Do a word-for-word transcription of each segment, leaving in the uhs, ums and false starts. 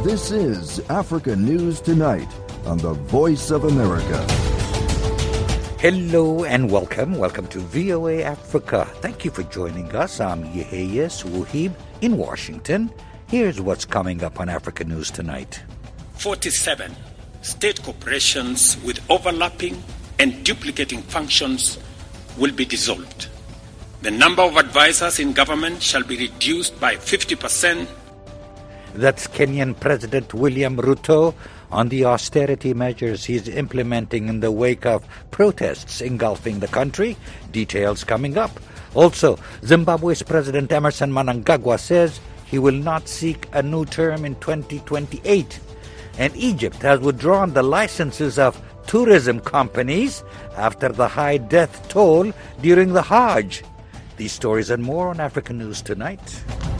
This is Africa News Tonight on the Voice of America. Hello and welcome. Welcome to V O A Africa. Thank you for joining us. I'm Yeheye Suhib in Washington. Here's what's coming up on Africa News Tonight. forty-seven state corporations with overlapping and duplicating functions will be dissolved. The number of advisors in government shall be reduced by fifty percent. That's Kenyan President William Ruto on the austerity measures he's implementing in the wake of protests engulfing the country. Details coming up. Also, Zimbabwe's President Emmerson Mnangagwa says he will not seek a new term in twenty twenty-eight. And Egypt has withdrawn the licenses of tourism companies after the high death toll during the Hajj. These stories and more on Africa News Tonight.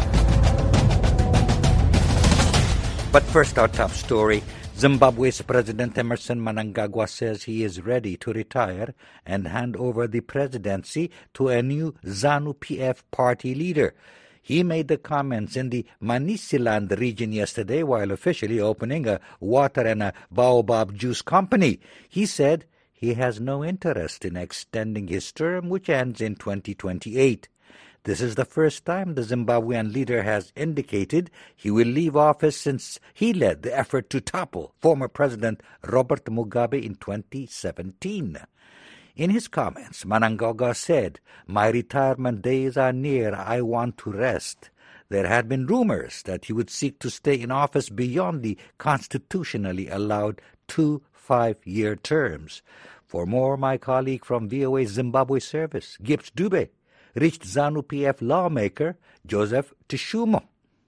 But first, our top story. Zimbabwe's President Emmerson Mnangagwa says he is ready to retire and hand over the presidency to a new ZANU-P F party leader. He made the comments in the Manicaland region yesterday while officially opening a water and a baobab juice company. He said he has no interest in extending his term, which ends in twenty twenty-eight. This is the first time the Zimbabwean leader has indicated he will leave office since he led the effort to topple former President Robert Mugabe in twenty seventeen. In his comments, Mnangagwa said, "My retirement days are near. I want to rest." There had been rumors that he would seek to stay in office beyond the constitutionally allowed two five-year terms. For more, my colleague from V O A Zimbabwe Service, Gibbs Dube, reached ZANU-P F lawmaker Joseph Tishumo.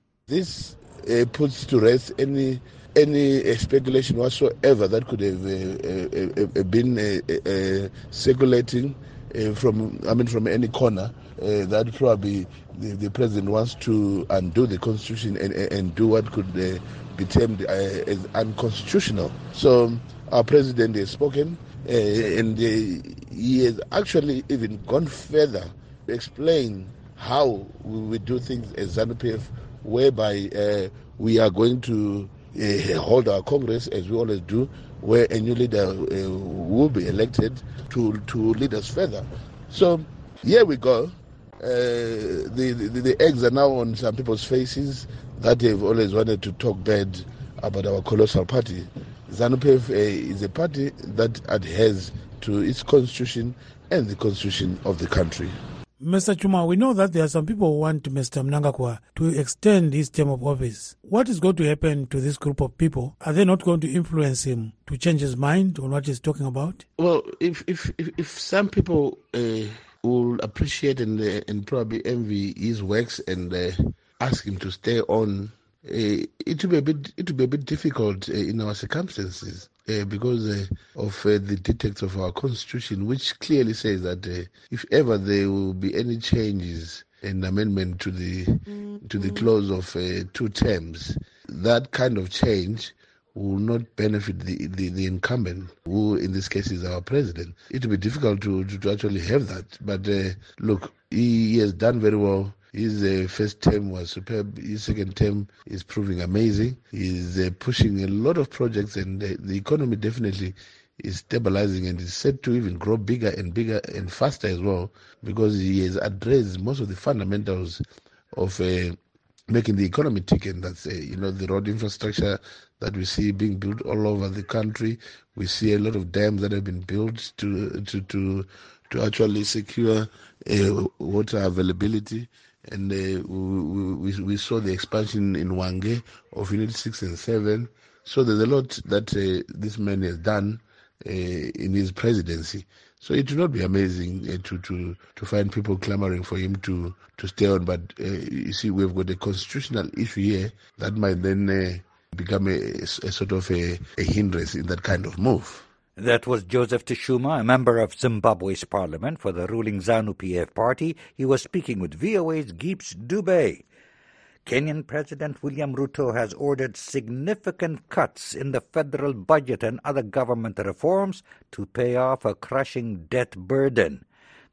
This uh, puts to rest any any uh, speculation whatsoever that could have uh, uh, uh, been uh, uh, circulating uh, from I mean from any corner uh, that probably the, the president wants to undo the constitution and, and do what could uh, be termed uh, as unconstitutional. So our president has spoken uh, and uh, he has actually even gone further. Explain how we, we do things as ZANU-P F, whereby uh, we are going to uh, hold our Congress, as we always do, where a new leader uh, will be elected to to lead us further. So here we go. Uh, the, the, the eggs are now on some people's faces that have always wanted to talk bad about our colossal party. ZANU-P F uh, is a party that adheres to its constitution and the constitution of the country. Mister Chuma, we know that there are some people who want Mister Mnangagwa to extend his term of office. What is going to happen to this group of people? Are they not going to influence him to change his mind on what he's talking about? Well, if if if, if some people uh, will appreciate and uh, and probably envy his works and uh, ask him to stay on, uh, it will be a bit it will be a bit difficult uh, in our circumstances. Uh, because uh, of uh, the dictates of our constitution, which clearly says that uh, if ever there will be any changes in amendment to the mm-hmm. to the clause of uh, two terms, that kind of change will not benefit the, the, the incumbent, who in this case is our president. It will be difficult to, to, to actually have that. But uh, look, he, he has done very well. His uh, first term was superb. His second term is proving amazing. He's uh, pushing a lot of projects, and uh, the economy definitely is stabilizing and is set to even grow bigger and bigger and faster as well, because he has addressed most of the fundamentals of uh, making the economy tick. And that's uh, you know the road infrastructure that we see being built all over the country. We see a lot of dams that have been built to to to to actually secure uh, water availability. And uh, we, we, we saw the expansion in Hwange of Unit six and seven. So there's a lot that uh, this man has done uh, in his presidency. So it will not be amazing uh, to, to, to find people clamoring for him to, to stay on. But uh, you see, we've got a constitutional issue here that might then uh, become a, a sort of a, a hindrance in that kind of move. That was Joseph Tishumo, a member of Zimbabwe's parliament for the ruling ZANU-P F party. He was speaking with V O A's Gibbs Dube. Kenyan President William Ruto has ordered significant cuts in the federal budget and other government reforms to pay off a crushing debt burden.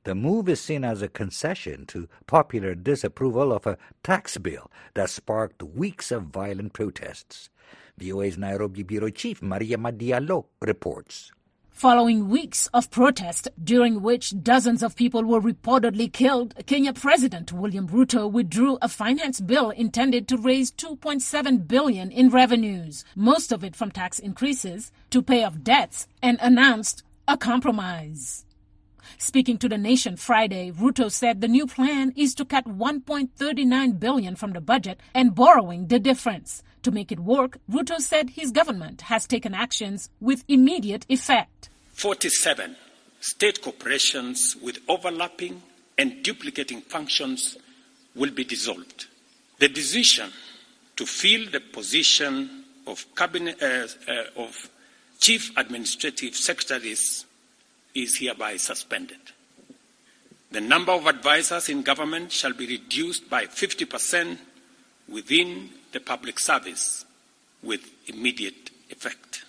The move is seen as a concession to popular disapproval of a tax bill that sparked weeks of violent protests. V O A's Nairobi Bureau Chief Mariama Diallo reports. Following weeks of protest, during which dozens of people were reportedly killed, Kenya President William Ruto withdrew a finance bill intended to raise two point seven billion dollars in revenues, most of it from tax increases, to pay off debts, and announced a compromise. Speaking to the nation Friday, Ruto said the new plan is to cut one point three nine billion dollars from the budget and borrowing the difference. To make it work, Ruto said his government has taken actions with immediate effect. forty-seven state corporations with overlapping and duplicating functions will be dissolved. The decision to fill the position of cabinet uh, uh, of chief administrative secretaries is hereby suspended. The number of advisors in government shall be reduced by fifty percent within the public service with immediate effect.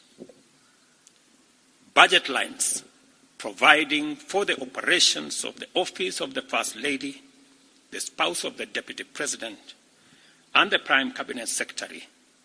Budget lines providing for the operations of the office of the First Lady, the spouse of the Deputy President, and the Prime Cabinet Secretary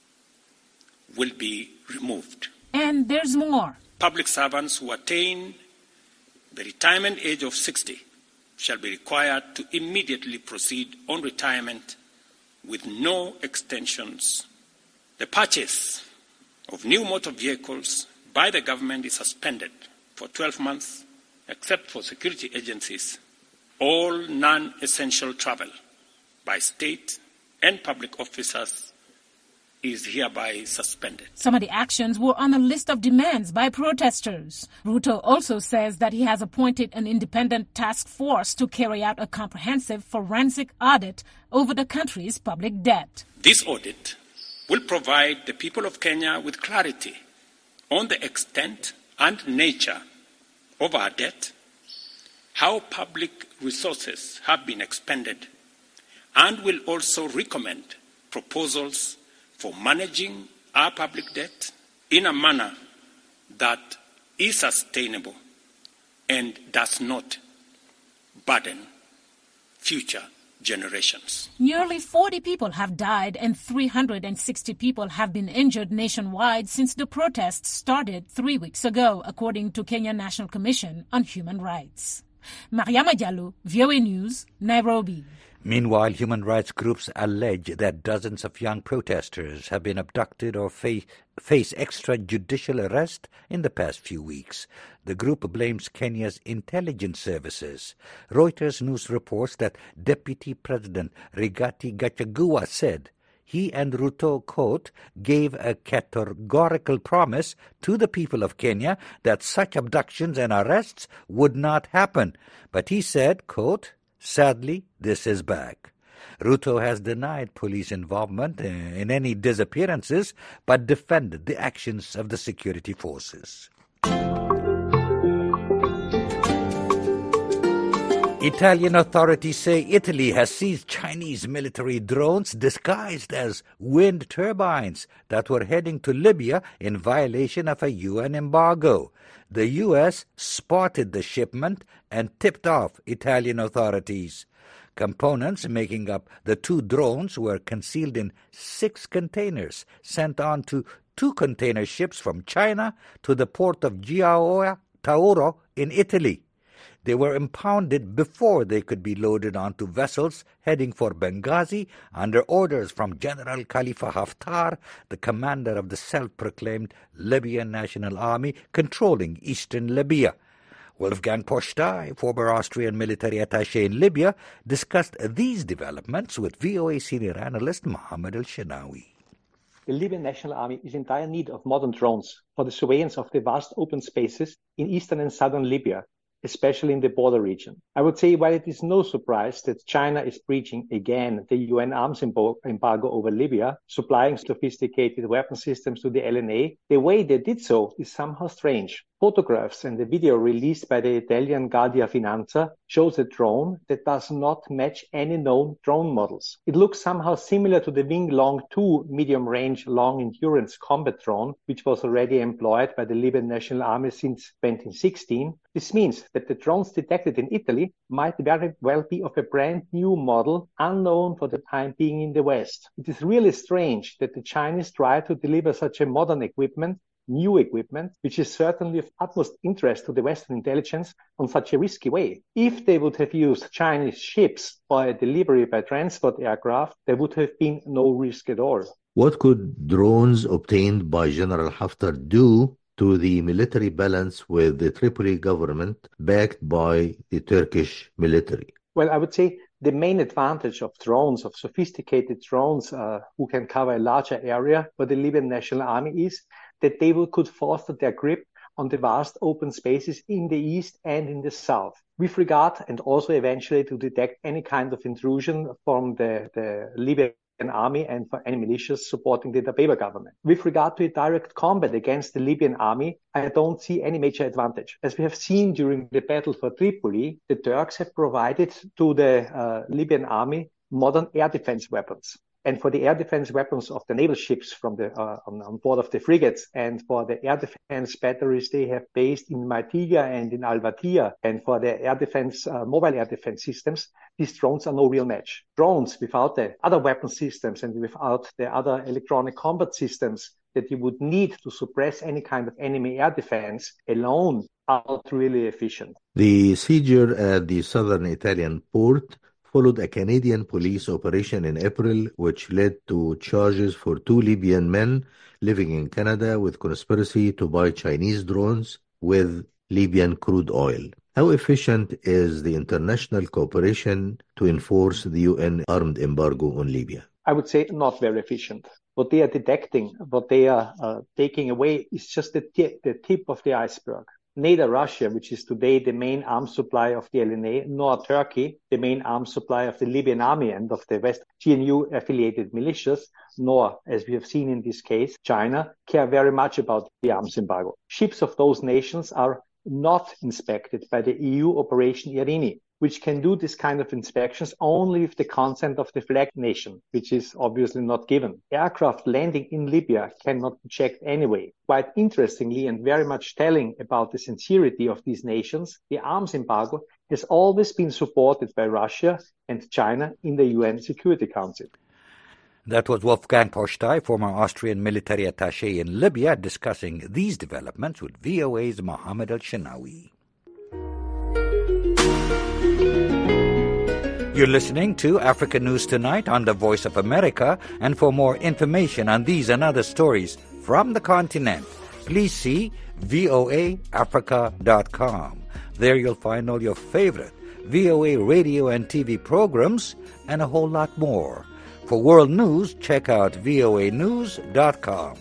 will be removed. And there's more. Public servants who attain the retirement age of sixty shall be required to immediately proceed on retirement with no extensions. The purchase of new motor vehicles by the government is suspended for twelve months, except for security agencies. All non-essential travel by state and public officers is hereby suspended. Some of the actions were on a list of demands by protesters. Ruto also says that he has appointed an independent task force to carry out a comprehensive forensic audit over the country's public debt. This audit will provide the people of Kenya with clarity on the extent and nature of our debt, how public resources have been expended, and will also recommend proposals for managing our public debt in a manner that is sustainable and does not burden future generations. Nearly forty people have died and three hundred sixty people have been injured nationwide since the protests started three weeks ago, according to Kenya National Commission on Human Rights. Mariama Diallo, V O A News, Nairobi. Meanwhile, human rights groups allege that dozens of young protesters have been abducted or fa- face extrajudicial arrest in the past few weeks. The group blames Kenya's intelligence services. Reuters News reports that Deputy President Rigathi Gachagua said he and Ruto, quote, gave a categorical promise to the people of Kenya that such abductions and arrests would not happen. But he said, quote, sadly, this is back. Ruto has denied police involvement in any disappearances, but defended the actions of the security forces. Italian authorities say Italy has seized Chinese military drones disguised as wind turbines that were heading to Libya in violation of a U N embargo. The U S spotted the shipment and tipped off Italian authorities. Components making up the two drones were concealed in six containers sent on to two container ships from China to the port of Gioia Tauro in Italy. They were impounded before they could be loaded onto vessels heading for Benghazi under orders from General Khalifa Haftar, the commander of the self-proclaimed Libyan National Army controlling eastern Libya. Wolfgang Postai, former Austrian military attaché in Libya, discussed these developments with V O A senior analyst Mohammed El-Shenawi. The Libyan National Army is in dire need of modern drones for the surveillance of the vast open spaces in eastern and southern Libya, especially in the border region. I would say while it is no surprise that China is breaching again the U N arms embargo over Libya, supplying sophisticated weapon systems to the L N A, the way they did so is somehow strange. Photographs and the video released by the Italian Guardia Finanza shows a drone that does not match any known drone models. It looks somehow similar to the Wing Long two medium-range long-endurance combat drone, which was already employed by the Libyan National Army since twenty sixteen. This means that the drones detected in Italy might very well be of a brand new model, unknown for the time being in the West. It is really strange that the Chinese try to deliver such a modern equipment, new equipment, which is certainly of utmost interest to the Western intelligence, on such a risky way. If they would have used Chinese ships for a delivery by transport aircraft, there would have been no risk at all. What could drones obtained by General Haftar do to the military balance with the Tripoli government backed by the Turkish military? Well, I would say the main advantage of drones, of sophisticated drones uh, who can cover a larger area for the Libyan National Army, is that they will, could foster their grip on the vast open spaces in the east and in the south, with regard and also eventually to detect any kind of intrusion from the, the Libyan army and for any militias supporting the Dabeba government. With regard to a direct combat against the Libyan army, I don't see any major advantage. As we have seen during the battle for Tripoli, the Turks have provided to the uh, Libyan army modern air defense weapons. And for the air defense weapons of the naval ships from the uh, on, on board of the frigates, and for the air defense batteries they have based in Maitiga and in Al-Watiya, and for the air defense, uh, mobile air defense systems, these drones are no real match. Drones without the other weapon systems and without the other electronic combat systems that you would need to suppress any kind of enemy air defense alone are not really efficient. The seizure at the southern Italian port followed a Canadian police operation in April, which led to charges for two Libyan men living in Canada with conspiracy to buy Chinese drones with Libyan crude oil. How efficient is the international cooperation to enforce the U N armed embargo on Libya? I would say not very efficient. What they are detecting, what they are uh, taking away is just the, t- the tip of the iceberg. Neither Russia, which is today the main arms supplier of the L N A, nor Turkey, the main arms supplier of the Libyan army and of the West G N U-affiliated militias, nor, as we have seen in this case, China, care very much about the arms embargo. Ships of those nations are not inspected by the E U Operation Irini, which can do this kind of inspections only with the consent of the flag nation, which is obviously not given. Aircraft landing in Libya cannot be checked anyway. Quite interestingly and very much telling about the sincerity of these nations, the arms embargo has always been supported by Russia and China in the U N Security Council. That was Wolfgang Postei, former Austrian military attaché in Libya, discussing these developments with V O A's Mohammed Al-Shinawi. You're listening to Africa News Tonight on the Voice of America, and for more information on these and other stories from the continent, please see V O A Africa dot com. There you'll find all your favorite V O A radio and T V programs and a whole lot more. For world news, check out V O A news dot com.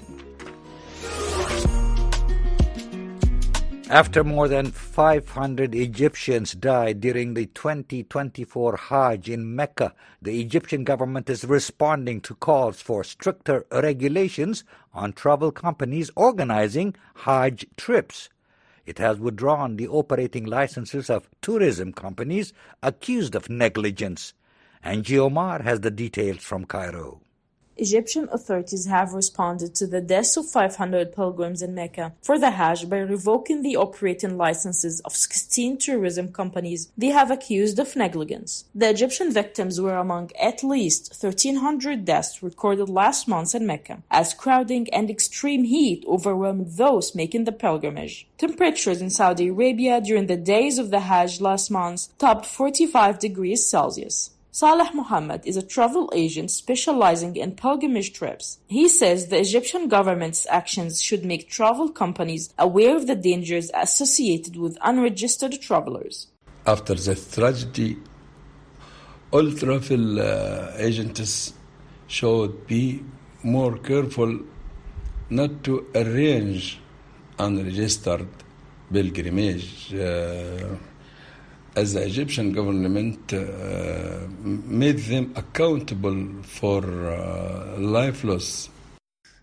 After more than five hundred Egyptians died during the twenty twenty-four Hajj in Mecca, the Egyptian government is responding to calls for stricter regulations on travel companies organizing Hajj trips. It has withdrawn the operating licenses of tourism companies accused of negligence. Angie Omar has the details from Cairo. Egyptian authorities have responded to the deaths of five hundred pilgrims in Mecca for the Hajj by revoking the operating licenses of sixteen tourism companies they have accused of negligence. The Egyptian victims were among at least thirteen hundred deaths recorded last month in Mecca, as crowding and extreme heat overwhelmed those making the pilgrimage. Temperatures in Saudi Arabia during the days of the Hajj last month topped forty-five degrees Celsius. Saleh Mohammed is a travel agent specializing in pilgrimage trips. He says the Egyptian government's actions should make travel companies aware of the dangers associated with unregistered travelers. After the tragedy, all travel uh, agents should be more careful not to arrange unregistered pilgrimage. Uh, as the Egyptian government uh, made them accountable for uh, life loss.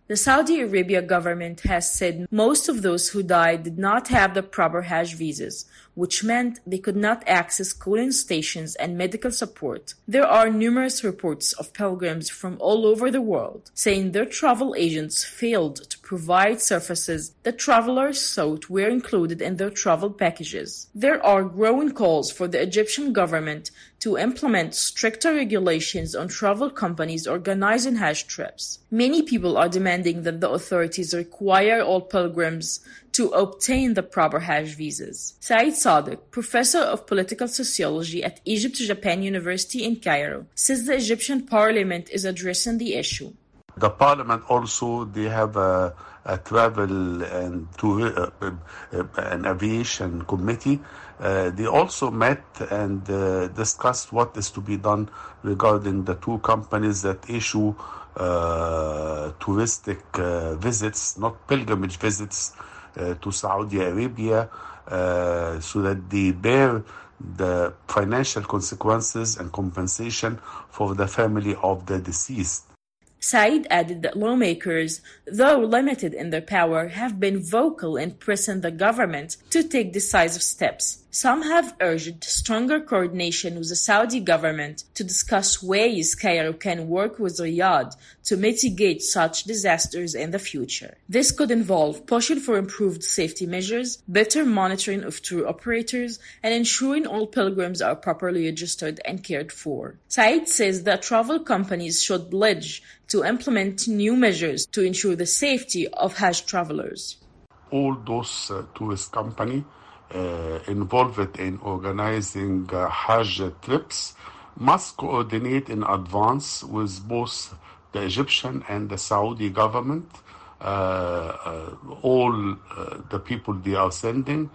The Saudi Arabia government has said most of those who died did not have the proper Hajj visas, which meant they could not access cooling stations and medical support. There are numerous reports of pilgrims from all over the world saying their travel agents failed to provide services that travelers sought were included in their travel packages. There are growing calls for the Egyptian government to implement stricter regulations on travel companies organizing Hajj trips. Many people are demanding that the authorities require all pilgrims to obtain the proper Hajj visas. Saeed Sadiq, professor of political sociology at Egypt-Japan University in Cairo, says the Egyptian parliament is addressing the issue. The parliament also, they have a, a travel and to, uh, uh, an aviation committee. Uh, they also met and uh, discussed what is to be done regarding the two companies that issue uh, touristic uh, visits, not pilgrimage visits, uh, to Saudi Arabia, uh, so that they bear the financial consequences and compensation for the family of the deceased. Said added that lawmakers, though limited in their power, have been vocal in pressing the government to take decisive steps. Some have urged stronger coordination with the Saudi government to discuss ways Cairo can work with Riyadh to mitigate such disasters in the future. This could involve pushing for improved safety measures, better monitoring of tour operators, and ensuring all pilgrims are properly registered and cared for. Said says that travel companies should pledge to implement new measures to ensure the safety of Hajj travelers. All those uh, tourist companies uh, involved in organizing uh, Hajj trips must coordinate in advance with both the Egyptian and the Saudi government, uh, uh, all uh, the people they are sending.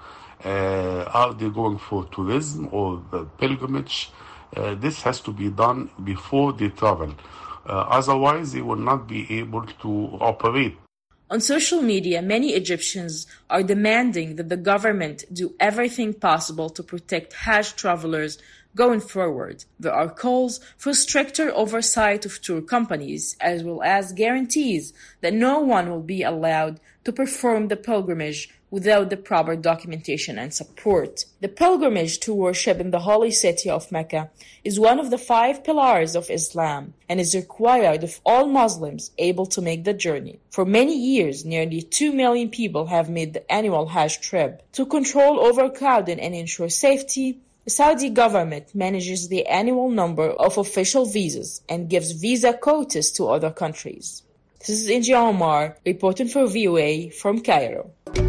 Uh, are they going for tourism or the pilgrimage? Uh, this has to be done before they travel. Uh, otherwise, they will not be able to operate. On social media, many Egyptians are demanding that the government do everything possible to protect Hajj travelers going forward. There are calls for stricter oversight of tour companies, as well as guarantees that no one will be allowed to perform the pilgrimage without the proper documentation and support. The pilgrimage to worship in the holy city of Mecca is one of the five pillars of Islam and is required of all Muslims able to make the journey. For many years, nearly two million people have made the annual Hajj trip. To control overcrowding and ensure safety, the Saudi government manages the annual number of official visas and gives visa quotas to other countries. This is India Omar reporting for V O A from Cairo.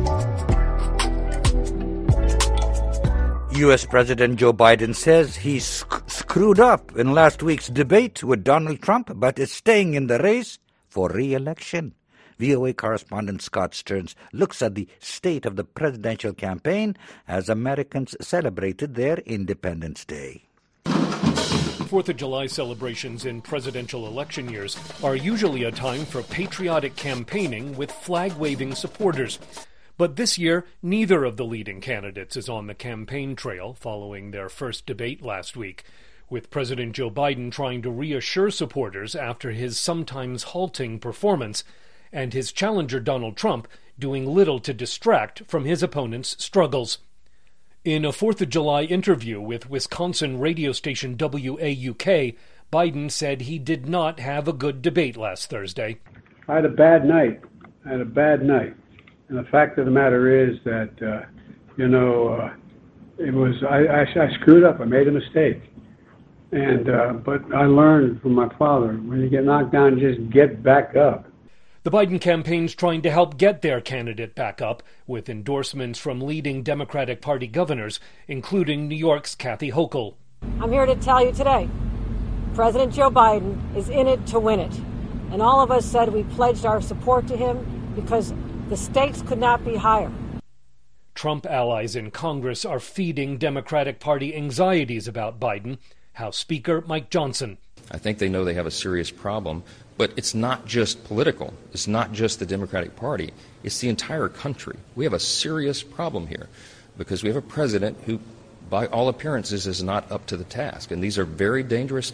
U S President Joe Biden says he sc- screwed up in last week's debate with Donald Trump, but is staying in the race for re-election. V O A correspondent Scott Stearns looks at the state of the presidential campaign as Americans celebrated their Independence Day. Fourth of July celebrations in presidential election years are usually a time for patriotic campaigning with flag-waving supporters. But this year, neither of the leading candidates is on the campaign trail following their first debate last week, with President Joe Biden trying to reassure supporters after his sometimes halting performance, and his challenger Donald Trump doing little to distract from his opponent's struggles. In a Fourth of July interview with Wisconsin radio station W A U K, Biden said he did not have a good debate last Thursday. I had a bad night. I had a bad night. And the fact of the matter is that, uh, you know, uh, it was, I, I, I screwed up. I made a mistake. And, uh, but I learned from my father, when you get knocked down, just get back up. The Biden campaign's trying to help get their candidate back up, with endorsements from leading Democratic Party governors, including New York's Kathy Hochul. I'm here to tell you today, President Joe Biden is in it to win it. And all of us said we pledged our support to him because the stakes could not be higher. Trump allies in Congress are feeding Democratic Party anxieties about Biden. House Speaker Mike Johnson. I think they know they have a serious problem, but it's not just political. It's not just the Democratic Party. It's the entire country. We have a serious problem here because we have a president who, by all appearances, is not up to the task. And these are very dangerous times.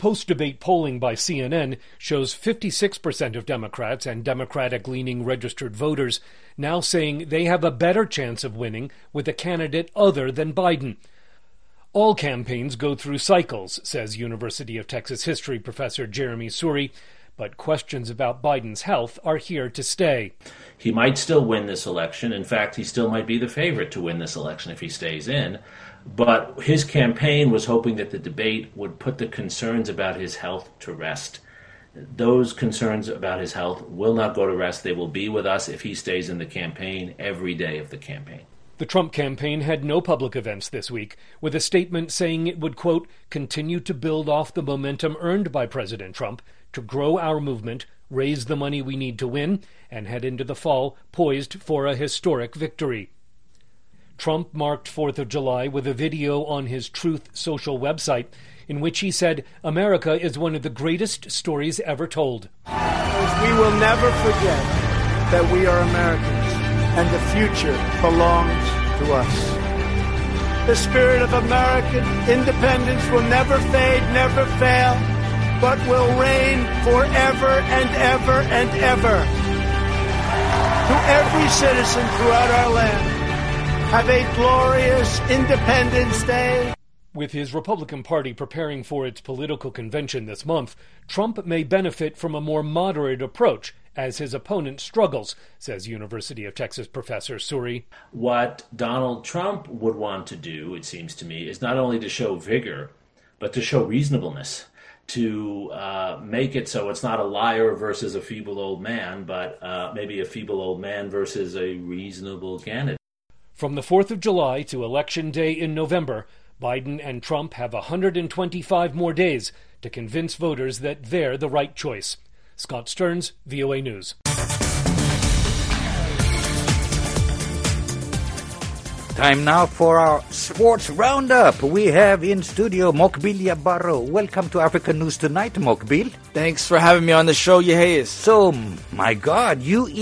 Post-debate polling by C N N shows fifty-six percent of Democrats and Democratic-leaning registered voters now saying they have a better chance of winning with a candidate other than Biden. All campaigns go through cycles, says University of Texas history professor Jeremy Suri, but questions about Biden's health are here to stay. He might still win this election. In fact, he still might be the favorite to win this election if he stays in. But his campaign was hoping that the debate would put the concerns about his health to rest. Those concerns about his health will not go to rest. They will be with us if he stays in the campaign every day of the campaign. The Trump campaign had no public events this week, with a statement saying it would, quote, continue to build off the momentum earned by President Trump to grow our movement, raise the money we need to win, and head into the fall poised for a historic victory. Trump marked fourth of July with a video on his Truth Social website in which he said America is one of the greatest stories ever told. We will never forget that we are Americans and the future belongs to us. The spirit of American independence will never fade, never fail, but will reign forever and ever and ever. To every citizen throughout our land, have a glorious Independence Day. With his Republican Party preparing for its political convention this month, Trump may benefit from a more moderate approach as his opponent struggles, says University of Texas professor Suri. What Donald Trump would want to do, it seems to me, is not only to show vigor, but to show reasonableness, to uh, make it so it's not a liar versus a feeble old man, but uh, maybe a feeble old man versus a reasonable candidate. From the fourth of July to Election Day in November, Biden and Trump have one hundred twenty-five more days to convince voters that they're the right choice. Scott Stearns, V O A News. Time now for our sports roundup. We have in studio Mokbil Yabarro. Welcome to African News Tonight, Mokbil. Thanks for having me on the show, Yeheis. So, my God,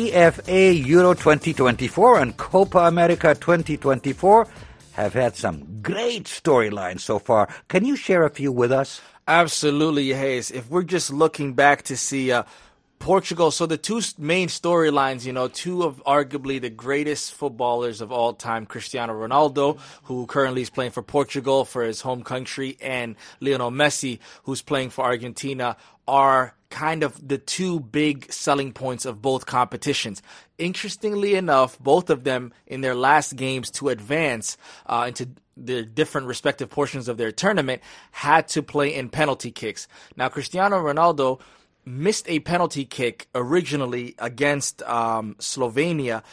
UEFA Euro twenty twenty-four and Copa America twenty twenty-four have had some great storylines so far. Can you share a few with us? Absolutely, Yeheis. If we're just looking back to see uh, Portugal, so the two main storylines, you know, two of arguably the greatest footballers of all time, Cristiano Ronaldo, who currently is playing for Portugal for his home country, and Lionel Messi, who's playing for Argentina, are kind of the two big selling points of both competitions. Interestingly enough, both of them in their last games to advance uh, into their different respective portions of their tournament had to play in penalty kicks. Now, Cristiano Ronaldo missed a penalty kick originally against um, Slovenia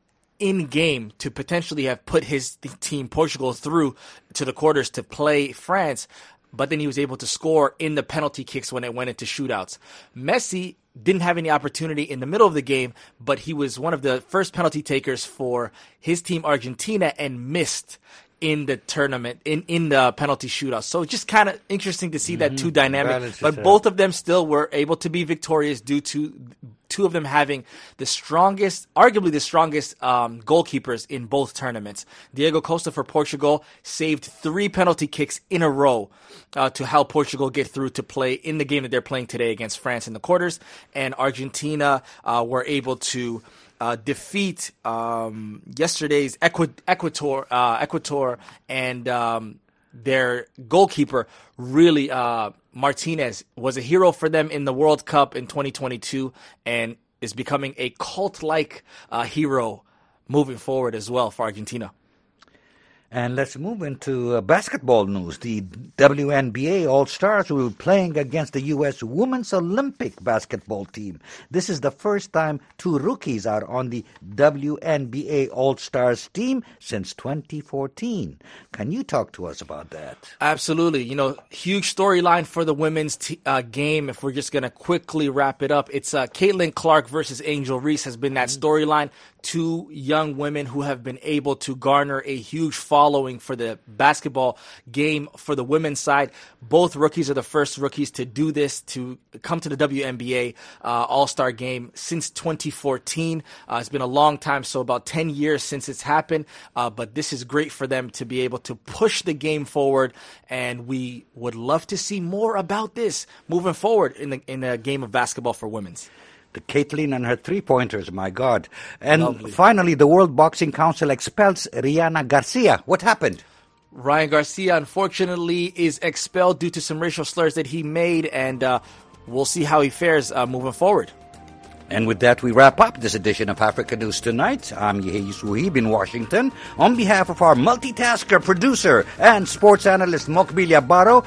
in game to potentially have put his team Portugal through to the quarters to play France, but then he was able to score in the penalty kicks when it went into shootouts. Messi didn't have any opportunity in the middle of the game, but he was one of the first penalty takers for his team Argentina and missed in the tournament, in, in the penalty shootout. So just kind of interesting to see mm-hmm. that two dynamic. But both of them still were able to be victorious due to two of them having the strongest, arguably the strongest um, goalkeepers in both tournaments. Diego Costa for Portugal saved three penalty kicks in a row uh, to help Portugal get through to play in the game that they're playing today against France in the quarters. And Argentina uh, were able to Uh, defeat um, yesterday's Equi- Ecuador, uh, Ecuador and um, their goalkeeper, really, uh, Martinez, was a hero for them in the World Cup in twenty twenty-two and is becoming a cult-like uh, hero moving forward as well for Argentina. And let's move into uh, basketball news. The W N B A All-Stars will be playing against the U S Women's Olympic basketball team. This is the first time two rookies are on the W N B A All-Stars team since twenty fourteen. Can you talk to us about that? Absolutely. You know, huge storyline for the women's t- uh, game. If we're just going to quickly wrap it up, it's uh, Caitlin Clark versus Angel Reese has been that storyline. two young women who have been able to garner a huge following for the basketball game for the women's side. Both rookies are the first rookies to do this, to come to the W N B A uh, All-Star game since twenty fourteen. Uh, it's been a long time, so about ten years since it's happened. Uh, but this is great for them to be able to push the game forward, and we would love to see more about this moving forward in the in the game of basketball for women's. The Caitlin and her three-pointers, my God. And Lovely. Finally, the World Boxing Council expels Rihanna Garcia. What happened? Ryan Garcia, unfortunately, is expelled due to some racial slurs that he made, and uh, we'll see how he fares uh, moving forward. And with that, we wrap up this edition of Africa News Tonight. I'm Yehei Suhib in Washington. On behalf of our multitasker, producer, and sports analyst, Mokbilia Baro,